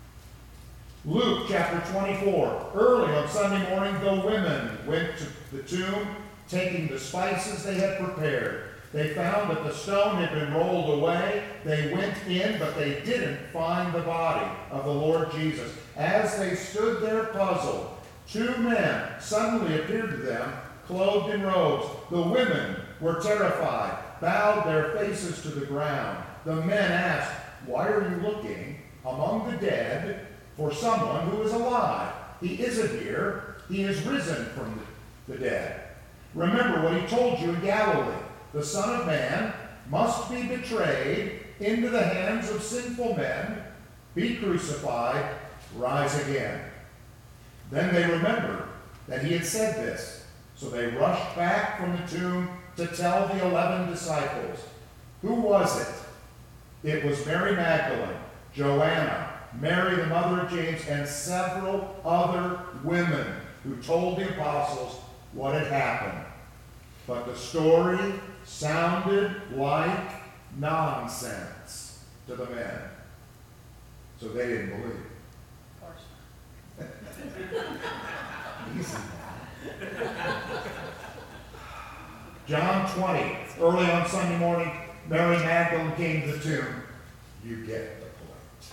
Speaker 1: Luke chapter twenty-four. Early on Sunday morning, the women went to the tomb, taking the spices they had prepared. They found that the stone had been rolled away. They went in, but they didn't find the body of the Lord Jesus. As they stood there puzzled, two men suddenly appeared to them, clothed in robes. The women were terrified, bowed their faces to the ground. The men asked, "Why are you looking among the dead for someone who is alive? He isn't here. He is risen from the dead. Remember what he told you in Galilee. The Son of Man must be betrayed into the hands of sinful men, be crucified, rise again." Then they remembered that he had said this. So they rushed back from the tomb to tell the eleven disciples. Who was it? It was Mary Magdalene, Joanna, Mary the mother of James, and several other women who told the apostles what had happened. But the story sounded like nonsense to the men. So they didn't believe. Of course. Easy. John twenty. Early on Sunday morning, Mary Magdalene came to the tomb. You get the point.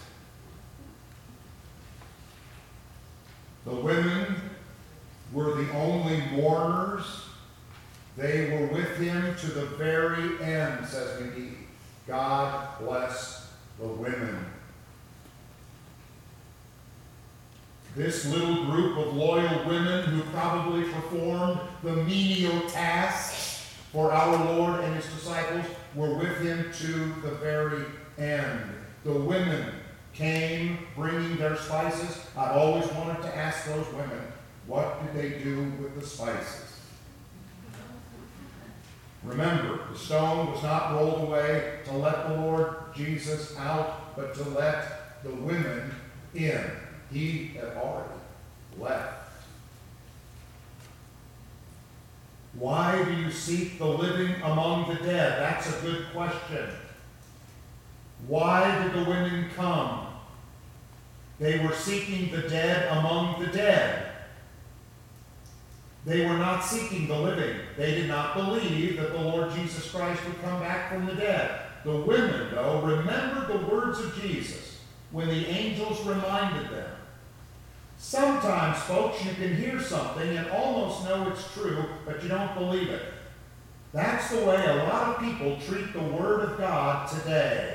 Speaker 1: The women were the only mourners. They were with him to the very end, says McGee. God bless the women. This little group of loyal women who probably performed the menial tasks for our Lord and his disciples were with him to the very end. The women came bringing their spices. I've always wanted to ask those women, what did they do with the spices? Remember, the stone was not rolled away to let the Lord Jesus out, but to let the women in. He had already left. Why do you seek the living among the dead? That's a good question. Why did the women come? They were seeking the dead among the dead. They were not seeking the living. They did not believe that the Lord Jesus Christ would come back from the dead. The women, though, remembered the words of Jesus when the angels reminded them. Sometimes, folks, you can hear something and almost know it's true, but you don't believe it. That's the way a lot of people treat the Word of God today.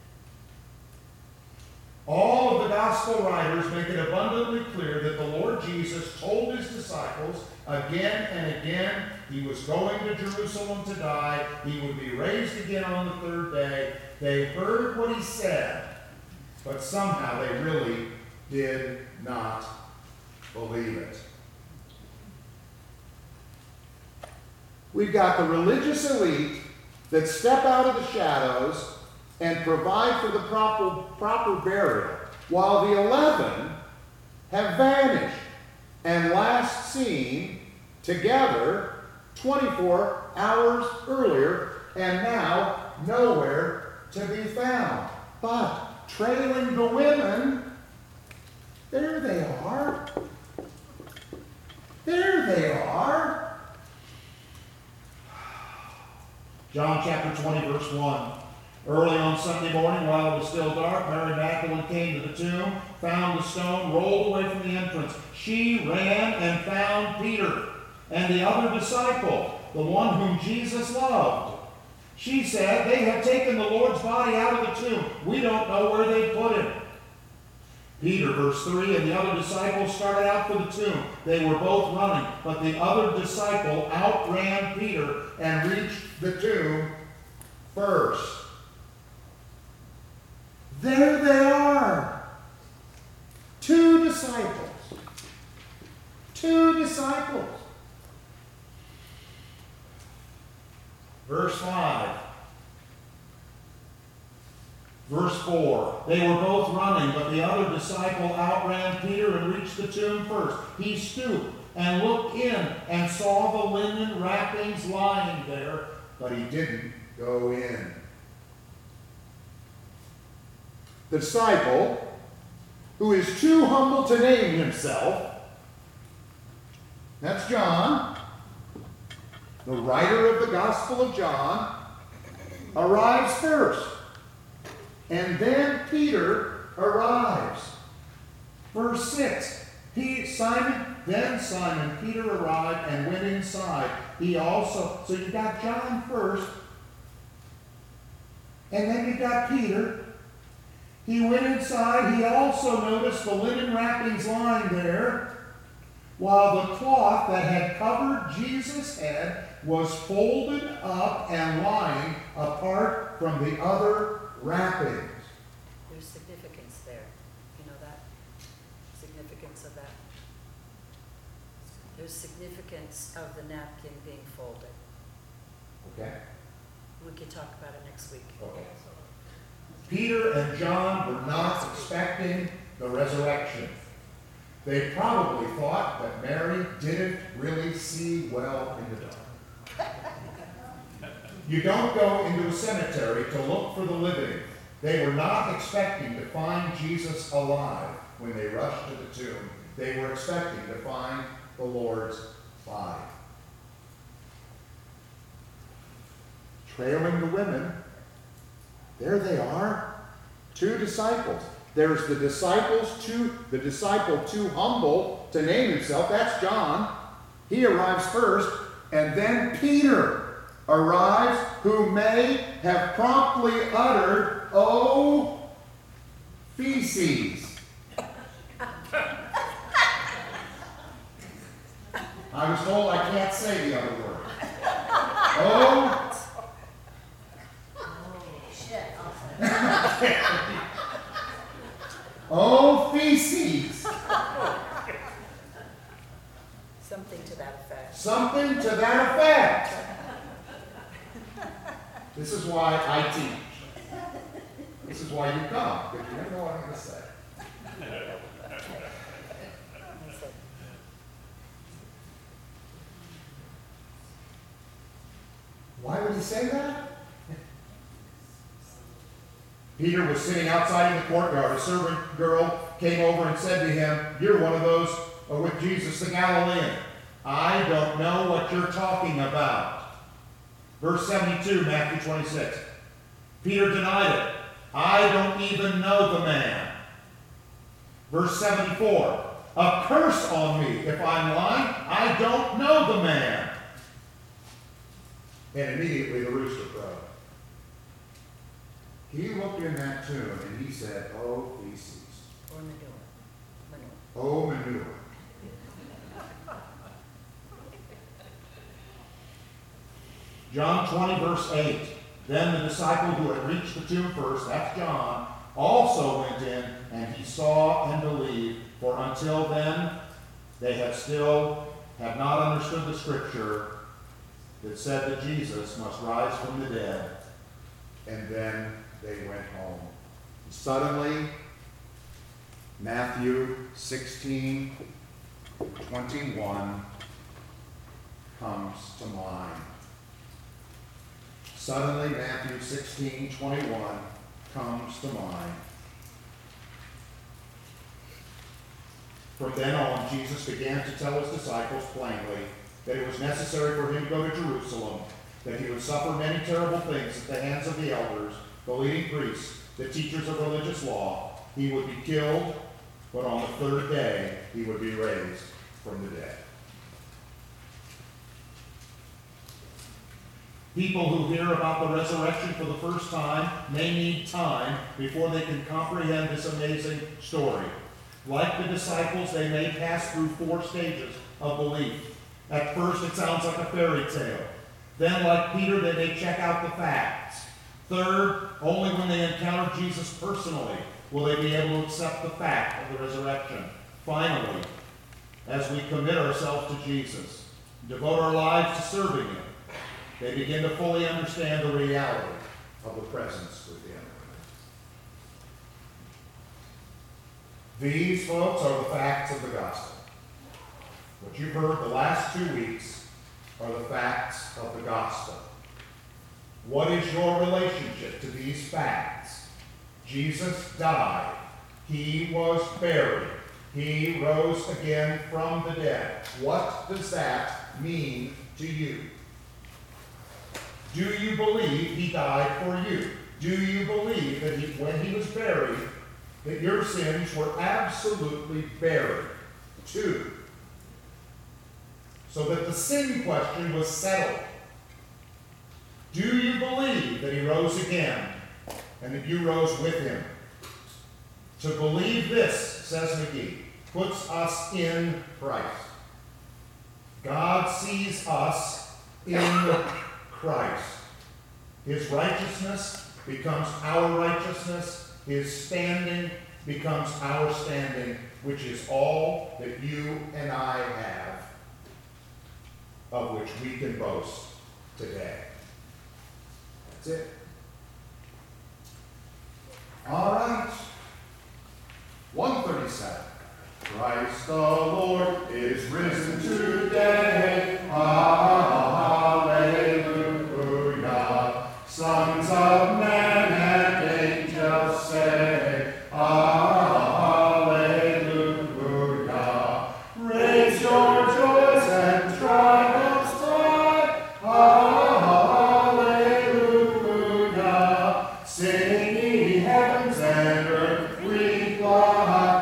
Speaker 1: All of the gospel writers make it abundantly clear that the Lord Jesus told his disciples again and again he was going to Jerusalem to die. He would be raised again on the third day. They heard what he said, but somehow they really did not believe it. we've got the religious elite that step out of the shadows and provide for the proper, proper burial, while the eleven have vanished and last seen together twenty-four hours earlier, and now nowhere to be found. But trailing the women, there they are. There they are. John chapter twenty, verse one. Early on Sunday morning, while it was still dark, Mary Magdalene came to the tomb, found the stone rolled away from the entrance. She ran and found Peter and the other disciple, the one whom Jesus loved. She said, "They have taken the Lord's body out of the tomb. We don't know where they put him." Peter, verse three, and the other disciple started out for the tomb. They were both running, but the other disciple outran Peter and reached the tomb first. There they are. Two disciples. Two disciples. Verse five. Verse four. They were both running, but the other disciple outran Peter and reached the tomb first. He stooped and looked in and saw the linen wrappings lying there, but he didn't go in. The disciple, who is too humble to name himself, that's John, the writer of the Gospel of John, arrives first. And then Peter arrives. Verse six. He, Simon, then Simon Peter arrived and went inside. He also, so you got John first, and then you got Peter. He went inside. He also noticed the linen wrappings lying there, while the cloth that had covered Jesus' head was folded up and lying apart from the other wrappings.
Speaker 2: There's significance there. You know that? Significance of that. There's significance of the napkin being folded.
Speaker 1: Okay?
Speaker 2: We can talk about it next week.
Speaker 1: Okay. Peter and John were not expecting the resurrection. They probably thought that Mary didn't really see well in the dark. You don't go into a cemetery to look for the living. They were not expecting to find Jesus alive when they rushed to the tomb. They were expecting to find the Lord's body. Trailing the women, there they are, two disciples. There's the disciples too, the disciple too humble to name himself. That's John. He arrives first, and then Peter arrives, who may have promptly uttered, "Oh, feces." I was told I can't say the other word. Oh. Oh, feces.
Speaker 2: Something to that effect.
Speaker 1: Something to that effect. This is why I teach. This is why you come, because you don't know what I'm going to say. Why would he say that? Peter was sitting outside in the courtyard. A servant girl came over and said to him, "You're one of those uh, with Jesus the Galilean. I don't know what you're talking about." Verse seventy-two, Matthew twenty-six. Peter denied it. "I don't even know the man." Verse seventy-four. "A curse on me if I'm lying. I don't know the man." And immediately the rooster crowed. He looked in that tomb and he said, "Oh, feces."
Speaker 2: Or manure. Manure.
Speaker 1: Oh, manure. John twenty, verse eight. Then the disciple who had reached the tomb first, that's John, also went in, and he saw and believed, for until then they have still have not understood the scripture that said that Jesus must rise from the dead, and then they went home. Suddenly, Matthew sixteen twenty-one comes to mind. Suddenly, Matthew sixteen twenty-one comes to mind. From then on, Jesus began to tell his disciples plainly that it was necessary for him to go to Jerusalem, that he would suffer many terrible things at the hands of the elders, the leading priests, the teachers of religious law. He would be killed, but on the third day he would be raised from the dead. People who hear about the resurrection for the first time may need time before they can comprehend this amazing story. Like the disciples, they may pass through four stages of belief. At first, it sounds like a fairy tale. Then, like Peter, they may check out the facts. Third, only when they encounter Jesus personally will they be able to accept the fact of the resurrection. Finally, as we commit ourselves to Jesus, devote our lives to serving him, they begin to fully understand the reality of the presence with him. These, folks, are the facts of the gospel. What you've heard the last two weeks are the facts of the gospel. What is your relationship to these facts? Jesus died. He was buried. He rose again from the dead. What does that mean to you? Do you believe he died for you? Do you believe that he, when he was buried, that your sins were absolutely buried too? So that the sin question was settled. Do you believe that he rose again and that you rose with him? To believe this, says McGee, puts us in Christ. God sees us in Christ. His righteousness becomes our righteousness. His standing becomes our standing, which is all that you and I have, of which we can boast today. That's it. All right. one thirty-seven. Christ the Lord is risen today. Hallelujah. Sons of men and angels say, hallelujah. Raise your joys and triumphs high. Hallelujah. Sing ye heavens and earth, we fly.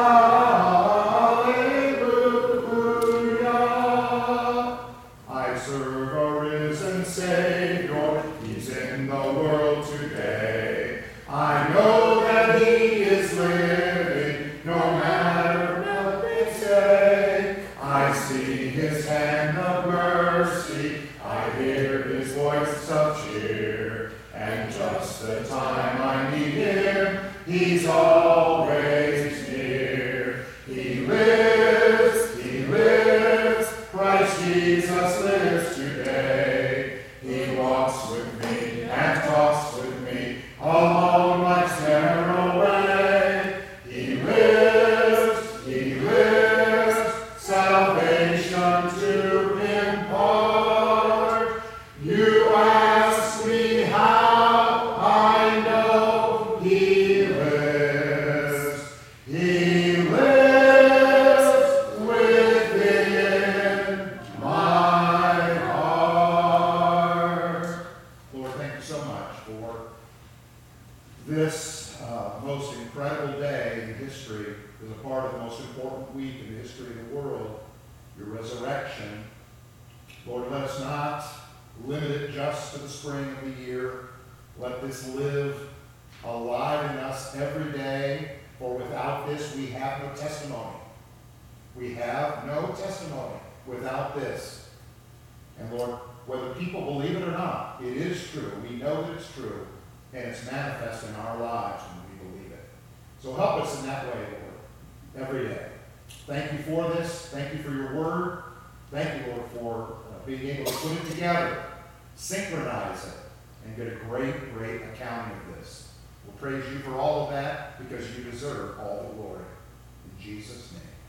Speaker 1: Hallelujah. I serve a risen Savior. He's in the world today. I know that he is living, no matter what they say. I see his hand of mercy. I hear his voice of cheer. And just the time I need him, he's always near. He lives, he lives, Christ Jesus lives today. He walks with me and talks with me along life's narrow way. He lives, he lives, salvation to impart. You ask me how, I know he lives. He lives within my heart. Lord, thank you so much for this uh, most incredible day in history, is a part of the most important week in the history of the world, your resurrection. Lord, let us not limit it just to the spring of the year. Let this live alive in us every day, for without this we have no testimony. We have no testimony without this. And Lord, whether people believe it or not, it is true. We know that it's true, and it's manifest in our lives when we believe it. So help us in that way, Lord, every day. Thank you for this. Thank you for your word. Thank you, Lord, for uh, being able to put it together, synchronize it, and get a great, great accounting of this. We'll praise you for all of that because you deserve all the glory. In Jesus' name.